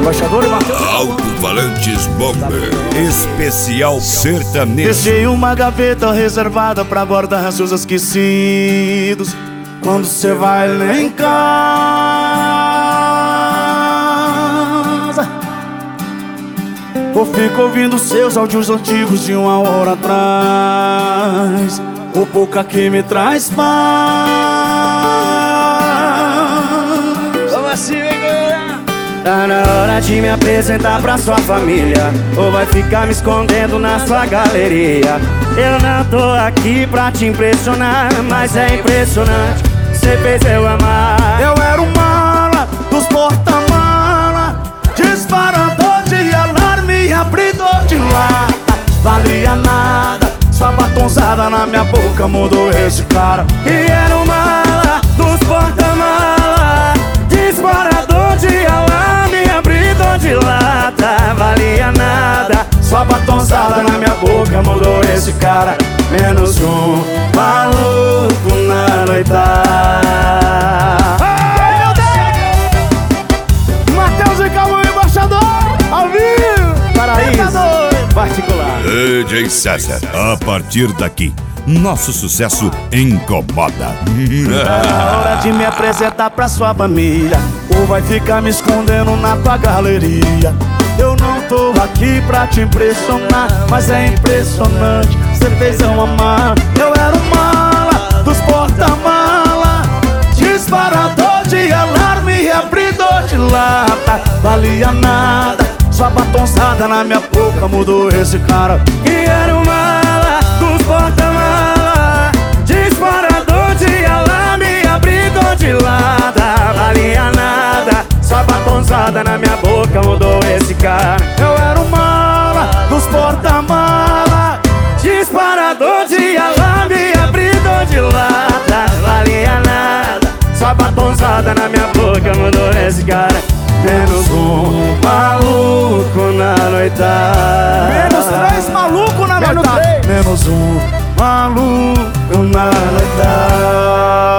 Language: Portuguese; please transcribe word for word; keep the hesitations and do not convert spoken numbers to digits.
embaixador e Matheus. Alto-falantes Bomber, especial sertanejo. Deixei uma gaveta reservada pra guardar seus esquecidos. Quando cê vai lá em casa, eu fico ouvindo seus áudios antigos de uma hora atrás. O pouca que me traz paz. Vamos assim, galera. Tá na hora de me apresentar pra sua família, ou vai ficar me escondendo na sua galeria. Eu não tô aqui pra te impressionar, mas é impressionante, cê fez eu amar. Eu era o mala dos porta-mala, disparador de alarme, abridor de lata. Valia nada, sua batonzada na minha boca mudou esse cara. E era o mala dos porta-mala, disparador de alarme, abridor de lata. Valia nada, sua batonzada na minha boca mudou esse cara. Menos um maluco na noitada. Ai, meu Deus! Matheus e Calma, embaixador, ao vivo. Paraíso particular. D J César, a partir daqui, nosso sucesso incomoda. Na hora de me apresentar pra sua família, ou vai ficar me escondendo na tua galeria. Eu não tô aqui pra te impressionar, mas é impressionante, cê fez eu amar. Eu era o mala dos porta-mala, disparador de alarme, abridor de lata. Valia nada, sua batonzada na minha boca mudou esse cara. E era o mala dos porta-mala, disparador de alarme, abridor de lata. Valia nada, sua batonzada na minha boca mudou esse cara. Eu era o mala dos porta-mala, disparador de alarme, abridor de lata. Valia nada, sua batonzada na minha boca mudou esse cara. Menos um maluco na noitada. Menos três maluco na Menos noitada. Menos um maluco na noitada.